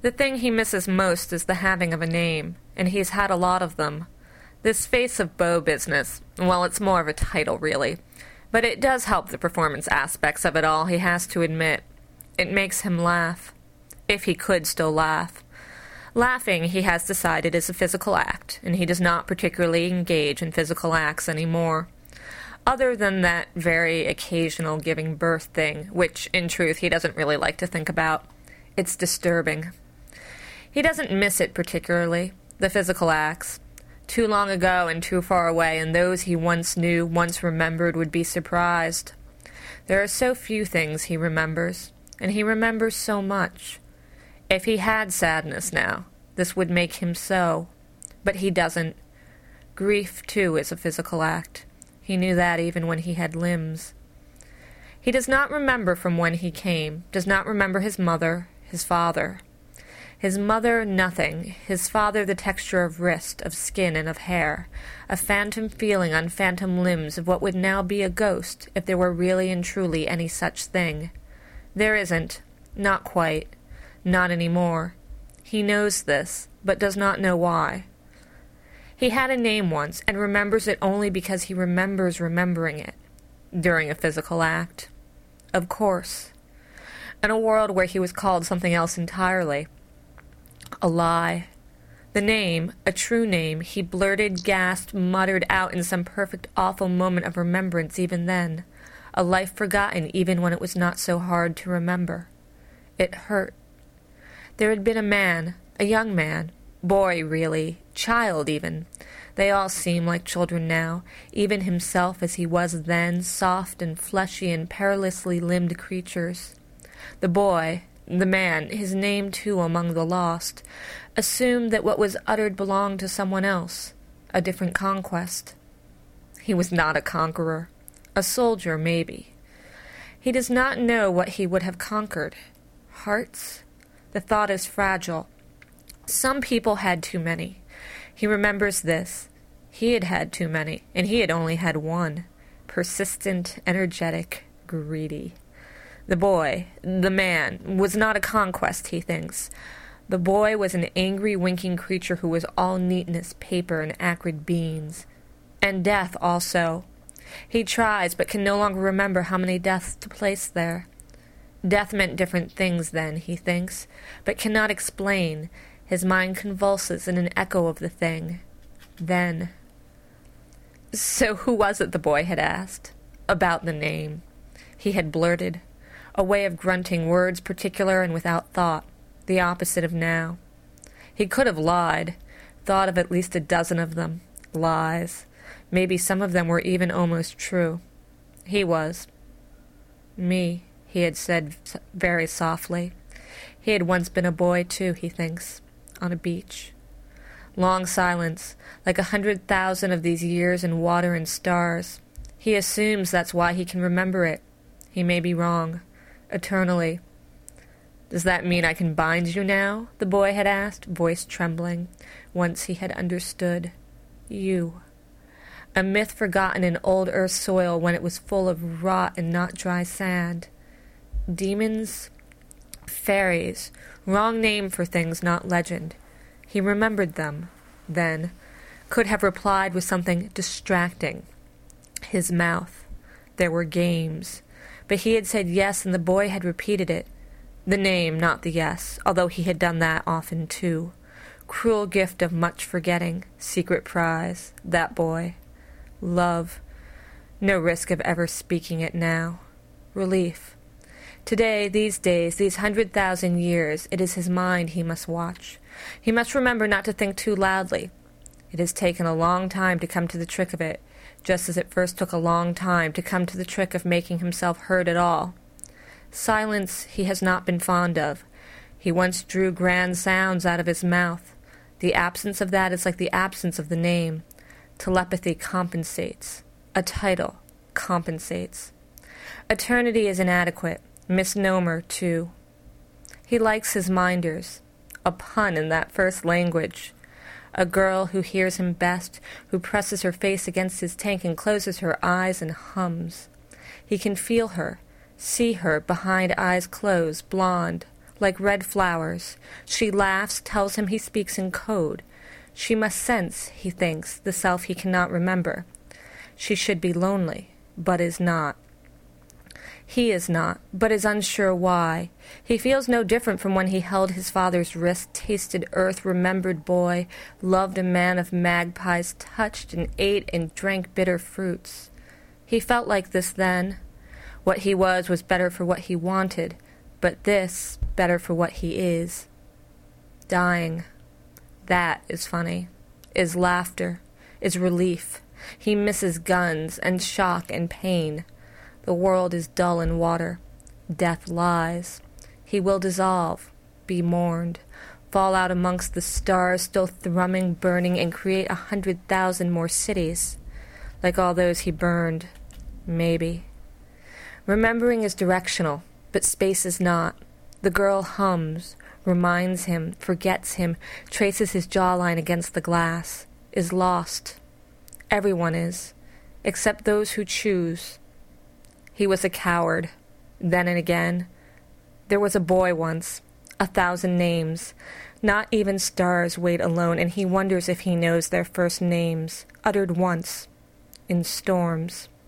The thing he misses most is the having of a name, and he's had a lot of them. This Face of Beau business, well, it's more of a title, really. But it does help the performance aspects of it all, he has to admit. It makes him laugh. If he could still laugh. Laughing, he has decided, is a physical act, and he does not particularly engage in physical acts anymore. Other than that very occasional giving birth thing, which, in truth, he doesn't really like to think about. It's disturbing. He doesn't miss it particularly, the physical acts. Too long ago and too far away, and those he once knew, once remembered, would be surprised. There are so few things he remembers, and he remembers so much. If he had sadness now, this would make him so. But he doesn't. Grief, too, is a physical act. He knew that even when he had limbs. He does not remember from when he came, does not remember his mother, his father. His mother, nothing. His father, the texture of wrist, of skin, and of hair. A phantom feeling on phantom limbs of what would now be a ghost, if there were really and truly any such thing. There isn't. Not quite. Not any more. He knows this, but does not know why. He had a name once, and remembers it only because he remembers remembering it, during a physical act. Of course. In a world where he was called something else entirely. A lie. The name, a true name, he blurted, gasped, muttered out in some perfect awful moment of remembrance even then. A life forgotten even when it was not so hard to remember. It hurt. There had been a man, a young man, boy really, child even. They all seem like children now, even himself as he was then, soft and fleshy and perilously limbed creatures. The boy, the man, his name too among the lost, assumed that what was uttered belonged to someone else, a different conquest. He was not a conqueror, a soldier maybe. He does not know what he would have conquered. Hearts? The thought is fragile. Some people had too many. He remembers this. He had had too many, and he had only had one. Persistent, energetic, greedy. The boy, the man, was not a conquest, he thinks. The boy was an angry, winking creature who was all neatness, paper, and acrid beans. And death also. He tries, but can no longer remember how many deaths to place there. Death meant different things then, he thinks, but cannot explain. His mind convulses in an echo of the thing. Then. So who was it, the boy had asked? About the name. He had blurted. A way of grunting, words particular and without thought, the opposite of now. He could have lied, thought of at least a dozen of them, lies. Maybe some of them were even almost true. He was. Me, he had said very softly. He had once been a boy, too, he thinks, on a beach. Long silence, like 100,000 of these years in water and stars. He assumes that's why he can remember it. He may be wrong. Eternally. Does that mean I can bind you now? The boy had asked, voice trembling. Once he had understood. You. A myth forgotten in old earth soil when it was full of rot and not dry sand. Demons? Fairies. Wrong name for things, not legend. He remembered them, then. Could have replied with something distracting. His mouth. There were games. But he had said yes, and the boy had repeated it. The name, not the yes, although he had done that often too. Cruel gift of much forgetting, secret prize, that boy. Love. No risk of ever speaking it now. Relief. Today, these days, these 100,000 years, it is his mind he must watch. He must remember not to think too loudly. It has taken a long time to come to the trick of it, just as it first took a long time to come to the trick of making himself heard at all. Silence he has not been fond of. He once drew grand sounds out of his mouth. The absence of that is like the absence of the name. Telepathy compensates. A title compensates. Eternity is inadequate. Misnomer, too. He likes his minders. A pun in that first language. A girl who hears him best, who presses her face against his tank and closes her eyes and hums. He can feel her, see her behind eyes closed, blonde, like red flowers. She laughs, tells him he speaks in code. She must sense, he thinks, the self he cannot remember. She should be lonely, but is not. He is not, but is unsure why. He feels no different from when he held his father's wrist, tasted earth, remembered boy, loved a man of magpies, touched and ate and drank bitter fruits. He felt like this then. What he was better for what he wanted, but this better for what he is. Dying. That is funny, is laughter, is relief. He misses guns and shock and pain. The world is dull in water. Death lies. He will dissolve, be mourned, fall out amongst the stars still thrumming, burning, and create 100,000 more cities, like all those he burned, maybe. Remembering is directional, but space is not. The girl hums, reminds him, forgets him, traces his jawline against the glass, is lost. Everyone is, except those who choose. He was a coward, then and again. There was a boy once, 1,000 names. Not even stars wait alone, and he wonders if he knows their first names, uttered once, in storms.